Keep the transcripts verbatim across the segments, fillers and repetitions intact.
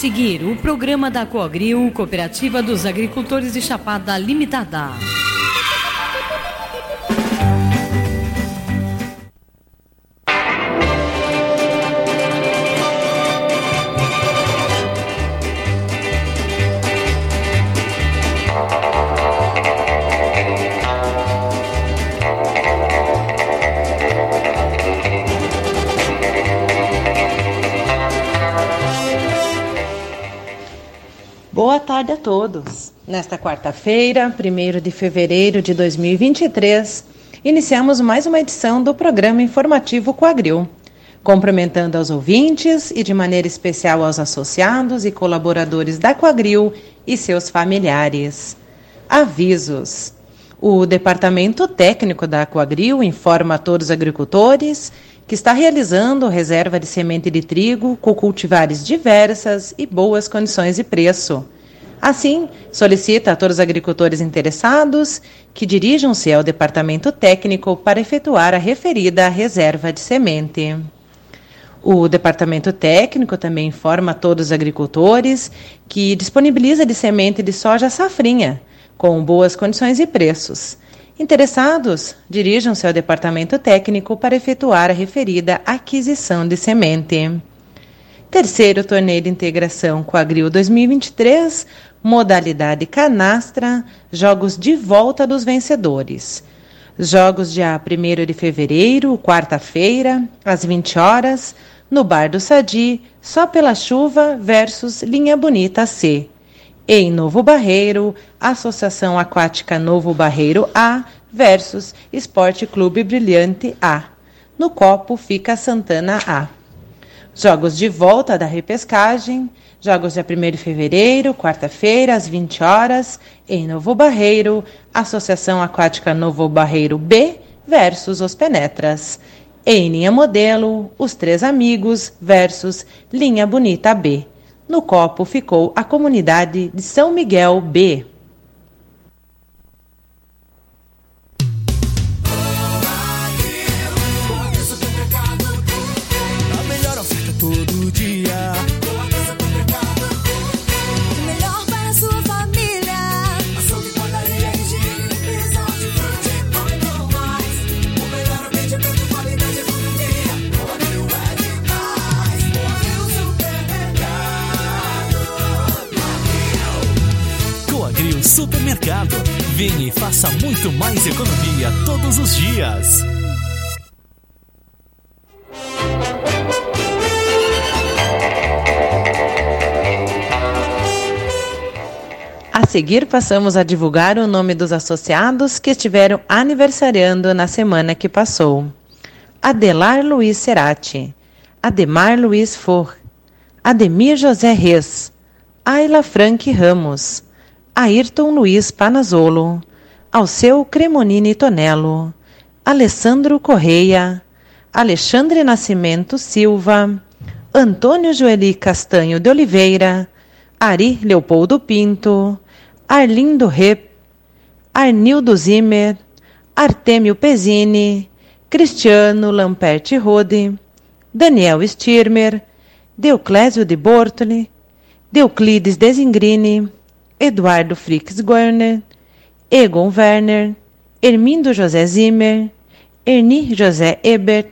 seguir o programa da Coagril, Cooperativa dos Agricultores de Chapada Limitada. Boa tarde a todos. Nesta quarta-feira, primeiro de fevereiro de dois mil e vinte e três, iniciamos mais uma edição do programa informativo Coagril, cumprimentando aos ouvintes e de maneira especial aos associados e colaboradores da Coagril e seus familiares. Avisos. O Departamento Técnico da Coagril informa a todos os agricultores que está realizando reserva de semente de trigo com cultivares diversas e boas condições de preço. Assim, solicita a todos os agricultores interessados que dirijam-se ao Departamento Técnico para efetuar a referida reserva de semente. O Departamento Técnico também informa a todos os agricultores que disponibiliza de semente de soja safrinha, com boas condições e preços. Interessados, dirijam-se ao Departamento Técnico para efetuar a referida aquisição de semente. Terceiro torneio de integração Coagril dois mil e vinte e três, modalidade canastra, jogos de volta dos vencedores. Jogos dia primeiro de fevereiro, quarta-feira, às vinte horas, no Bar do Sadi, Só pela Chuva versus Linha Bonita C. Em Novo Barreiro, Associação Aquática Novo Barreiro A versus Esporte Clube Brilhante A. No copo fica Santana A. Jogos de volta da repescagem, jogos dia primeiro de fevereiro, quarta-feira, às vinte horas, em Novo Barreiro, Associação Aquática Novo Barreiro B versus Os Penetras. Em linha modelo, Os Três Amigos versus Linha Bonita B. No copo ficou a comunidade de São Miguel B. A melhor oferta todo dia. O melhor para a sua família. Açougue, padaria, higiene, limpeza, hortifruti, muito mais. O melhor atendimento, qualidade e economia. Coagril é demais. Coagril Supermercado. Coagril Supermercado. Venha e faça muito mais economia todos os dias. A seguir, passamos a divulgar o nome dos associados que estiveram aniversariando na semana que passou. Adelar Luiz Cerati, Ademar Luiz For, Ademir José Reis, Ayla Frank Ramos, Ayrton Luiz Panazolo, Alceu Cremonini Tonello, Alessandro Correia, Alexandre Nascimento Silva, Antônio Joeli Castanho de Oliveira, Ari Leopoldo Pinto, Arlindo Rep, Arnildo Zimmer, Artêmio Pezzini, Cristiano Lamperti Rode, Daniel Stirmer, Deuclésio de Bortoli, Deuclides Desingrini, Eduardo Frix Guerner, Egon Werner, Hermindo José Zimmer, Erni José Ebert,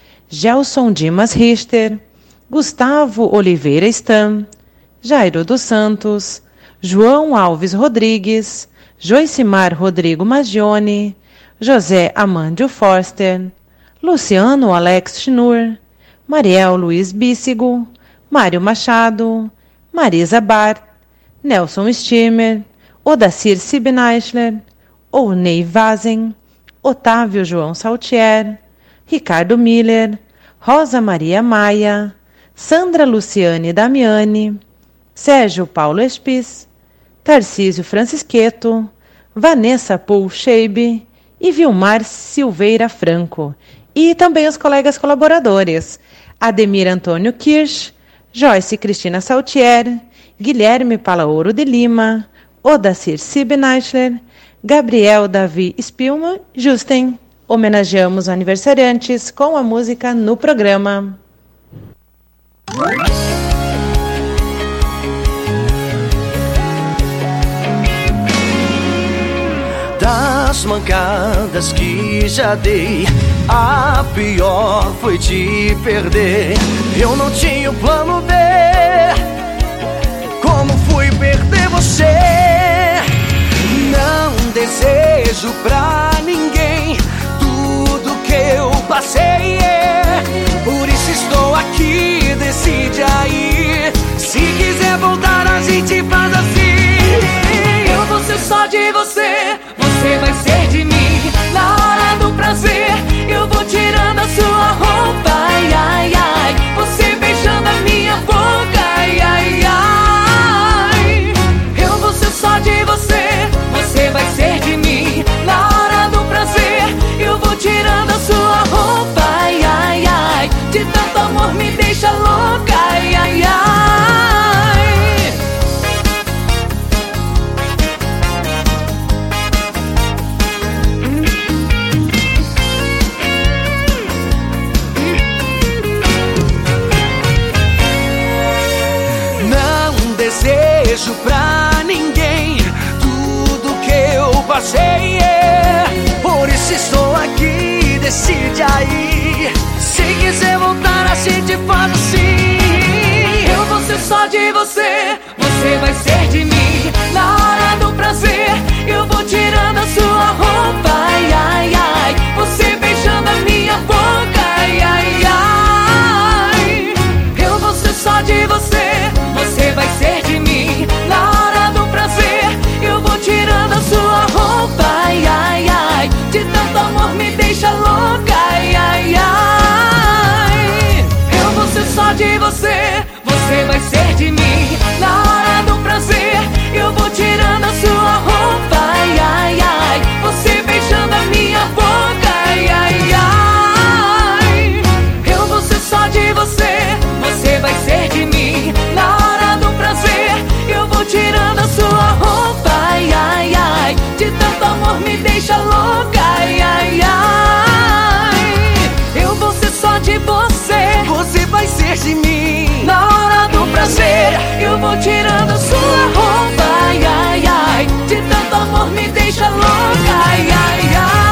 Gelson Dimas Richter, Gustavo Oliveira Stam, Jairo dos Santos, João Alves Rodrigues, Joicimar Rodrigo Magione, José Amândio Forster, Luciano Alex Schnur, Mariel Luiz Bícigo, Mário Machado, Marisa Bar, Nelson Stimmer, Odacir Sibneichler, Ounei Vazen, Otávio João Saltier, Ricardo Miller, Rosa Maria Maia, Sandra Luciane Damiani, Sérgio Paulo Espis, Tarcísio Francisqueto, Vanessa Paul Scheibe e Vilmar Silveira Franco. E também os colegas colaboradores, Ademir Antônio Kirsch, Joyce Cristina Saltier, Guilherme Palaoro de Lima, Odacir Sibneichler, Gabriel Davi Spielmann, Justen. Homenageamos aniversariantes com a música no programa. das mancadas que já dei, a pior foi te perder. Eu não tinha o plano B, como fui perder você? Não desejo pra ninguém tudo que eu passei, é. Por isso estou aqui, decide aí. Se quiser voltar a gente faz assim. Eu vou ser só de você, você vai ser de mim. Na hora do prazer, eu vou tirando a sua roupa, ai, ai, ai. Você beijando a minha boca, ai, ai, ai. Eu vou ser só de você, você vai ser de mim. Na hora do prazer, eu vou tirando a sua roupa, ai, ai, ai. De tanto amor me deixa louca, ai, ai, ai. Não desejo pra ninguém tudo que eu passei, é. Por isso estou aqui, decide aí. Se quiser voltar a gente faz assim. Eu vou ser só de você, você vai ser de mim. Na hora do prazer, eu vou tirando a sua roupa, ai, ai, ai. Você beijando a minha boca, ai, ai, ai. Eu vou ser só de você, você vai ser de mim. Na hora do prazer, eu vou tirando a sua roupa, ai, ai, ai. De tanto amor me deixa louca, ai, ai, ai. Eu vou ser só de você, você vai ser de mim. Na hora do prazer, eu vou tirando a sua roupa, ai, ai, ai. Você beijando a minha boca, ai, ai, ai. Eu vou ser só de você, você vai ser de mim. Na hora do prazer, eu vou tirando a sua roupa, ai, ai, ai. De tanto amor me deixa louca, ai, ai, ai. Eu vou ser só de você, você vai ser de mim. na hora do prazer, eu vou tirando a sua roupa, ai, ai, ai. De tanto amor me deixa louca, ai, ai, ai.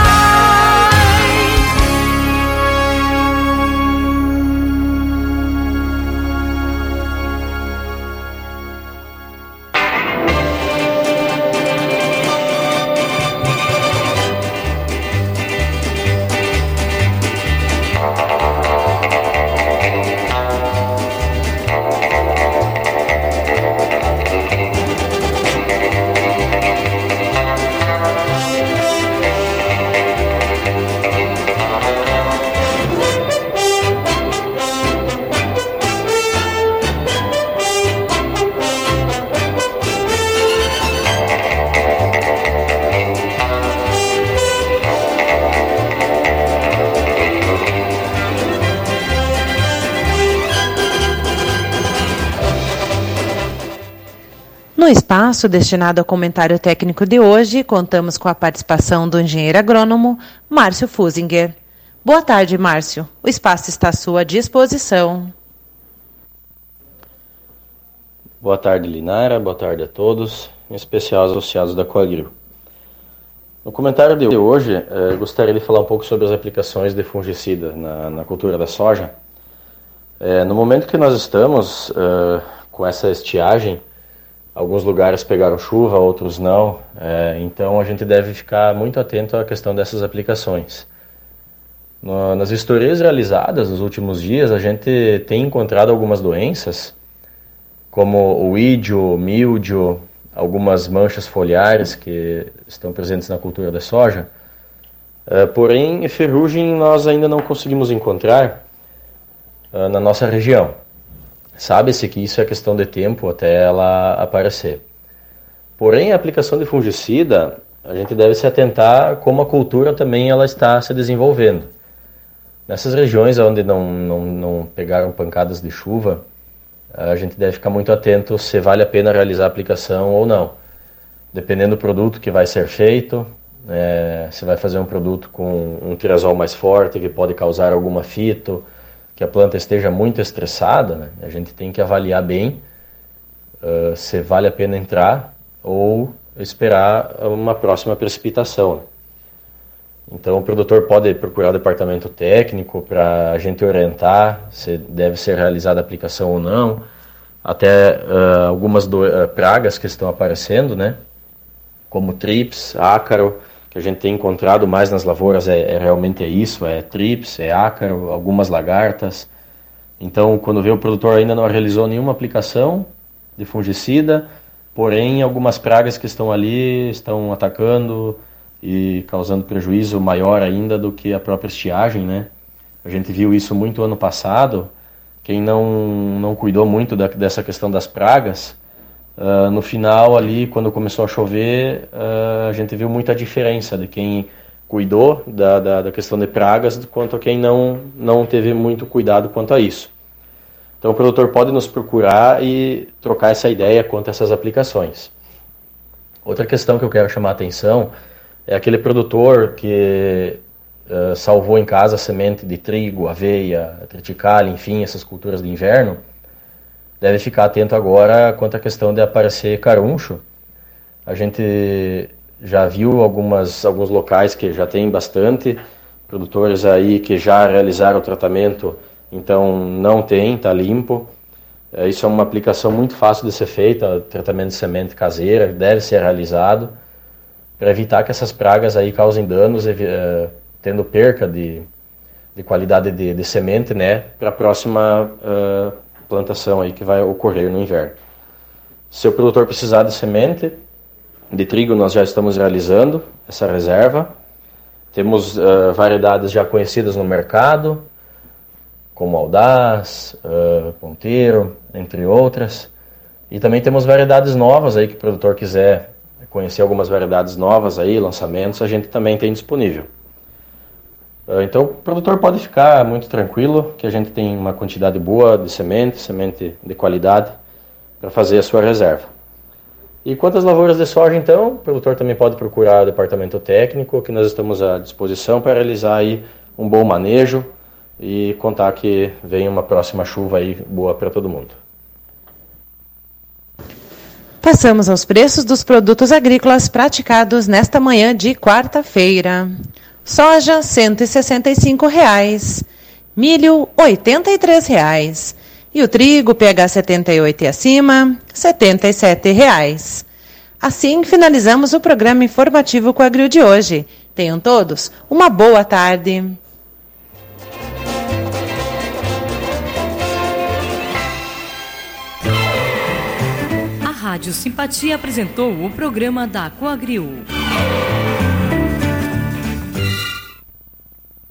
No espaço destinado ao comentário técnico de hoje, contamos com a participação do engenheiro agrônomo Márcio Fusinger. Boa tarde, Márcio. O espaço está à sua disposição. Boa tarde, Linara. Boa tarde a todos, em especial aos associados da Coagril. No comentário de hoje, eh, gostaria de falar um pouco sobre as aplicações de fungicida na, na cultura da soja. Eh, no momento que nós estamos eh, com essa estiagem, alguns lugares pegaram chuva, outros não, é, então a gente deve ficar muito atento à questão dessas aplicações. No, nas vistorias realizadas nos últimos dias, a gente tem encontrado algumas doenças, como o ídio, míldio, algumas manchas foliares que estão presentes na cultura da soja. É, porém, ferrugem nós ainda não conseguimos encontrar é, na nossa região. Sabe-se que isso é questão de tempo até ela aparecer. Porém, a aplicação de fungicida, a gente deve se atentar como a cultura também ela está se desenvolvendo. Nessas regiões onde não, não, não pegaram pancadas de chuva, a gente deve ficar muito atento se vale a pena realizar a aplicação ou não. Dependendo do produto que vai ser feito, é, se vai fazer um produto com um tirazol mais forte que pode causar alguma fito, que a planta esteja muito estressada, né? A gente tem que avaliar bem uh, se vale a pena entrar ou esperar uma próxima precipitação. Então o produtor pode procurar o departamento técnico para a gente orientar se deve ser realizada a aplicação ou não, até uh, algumas do, uh, pragas que estão aparecendo, né? Como trips, ácaro, que a gente tem encontrado mais nas lavouras é, é realmente é isso, é trips, é ácaro, algumas lagartas. Então, quando vê o produtor ainda não realizou nenhuma aplicação de fungicida, porém algumas pragas que estão ali estão atacando e causando prejuízo maior ainda do que a própria estiagem, né? A gente viu isso muito ano passado. Quem não, não cuidou muito da, dessa questão das pragas, Uh, no final ali, quando começou a chover, uh, a gente viu muita diferença de quem cuidou da, da, da questão de pragas quanto a quem não, não teve muito cuidado quanto a isso. Então o produtor pode nos procurar e trocar essa ideia quanto a essas aplicações. Outra questão que eu quero chamar a atenção é aquele produtor que uh, salvou em casa semente de trigo, aveia, triticale, enfim, essas culturas de inverno. Deve ficar atento agora quanto à questão de aparecer caruncho. A gente já viu algumas, alguns locais que já tem bastante produtores aí que já realizaram o tratamento, então não tem, está limpo. Isso é uma aplicação muito fácil de ser feita, tratamento de semente caseira, deve ser realizado, para evitar que essas pragas aí causem danos, eh, tendo perca de, de qualidade de, de semente, né, para a próxima uh, plantação aí que vai ocorrer no inverno. Se o produtor precisar de semente de trigo, nós já estamos realizando essa reserva. Temos uh, variedades já conhecidas no mercado, como Audaz, uh, Ponteiro, entre outras. E também temos variedades novas aí que o produtor quiser conhecer algumas variedades novas aí, lançamentos, a gente também tem disponível. Então o produtor pode ficar muito tranquilo que a gente tem uma quantidade boa de semente, semente de qualidade para fazer a sua reserva. E quanto às lavouras de soja, então, o produtor também pode procurar o departamento técnico, que nós estamos à disposição para realizar aí um bom manejo e contar que vem uma próxima chuva aí boa para todo mundo. Passamos aos preços dos produtos agrícolas praticados nesta manhã de quarta-feira. Soja, cento e sessenta e cinco reais. Milho, oitenta e três reais. E o trigo, P H setenta e oito e acima, setenta e sete reais. Assim, finalizamos o programa informativo Coagro de hoje. Tenham todos uma boa tarde. A Rádio Simpatia apresentou o programa da Coagro.